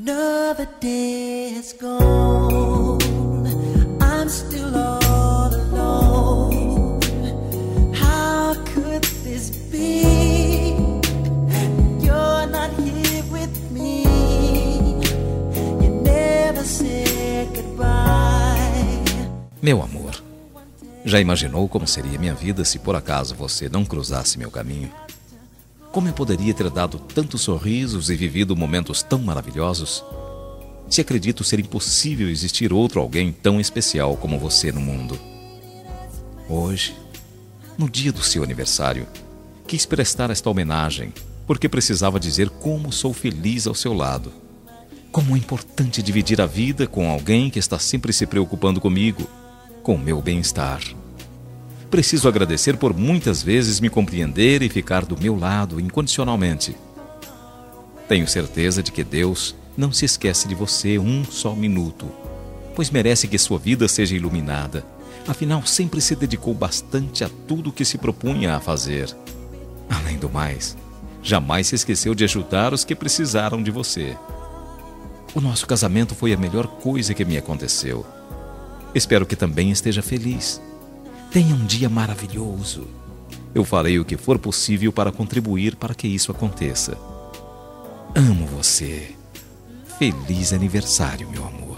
Another day has gone. I'm still all alone. How could this be? You're not here with me. You never said goodbye. Meu amor, já imaginou como seria minha vida se por acaso você não cruzasse meu caminho? Como eu poderia ter dado tantos sorrisos e vivido momentos tão maravilhosos? Se acredito ser impossível existir outro alguém tão especial como você no mundo. Hoje, no dia do seu aniversário, quis prestar esta homenagem porque precisava dizer como sou feliz ao seu lado. Como é importante dividir a vida com alguém que está sempre se preocupando comigo, com o meu bem-estar. Preciso agradecer por muitas vezes me compreender e ficar do meu lado incondicionalmente. Tenho certeza de que Deus não se esquece de você um só minuto, pois merece que sua vida seja iluminada. Afinal, sempre se dedicou bastante a tudo que se propunha a fazer. Além do mais, jamais se esqueceu de ajudar os que precisaram de você. O nosso casamento foi a melhor coisa que me aconteceu. Espero que também esteja feliz. Tenha um dia maravilhoso. Eu farei o que for possível para contribuir para que isso aconteça. Amo você. Feliz aniversário, meu amor.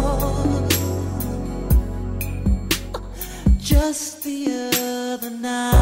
Just the other night